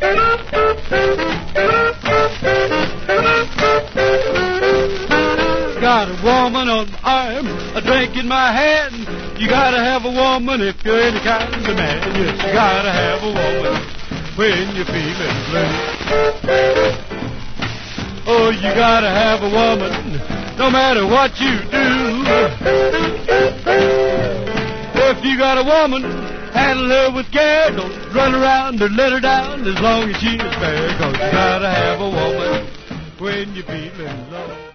Got a woman on my arm, a drink in my hand. You gotta have a woman if you're any kind of man. Yes, you gotta have a woman when you're feeling blue. Oh, you gotta have a woman no matter what you do. If you got a woman, handle her with care. Don't run around or let her down as long as she is fair. 'Cause you gotta have a woman when you're feeling low.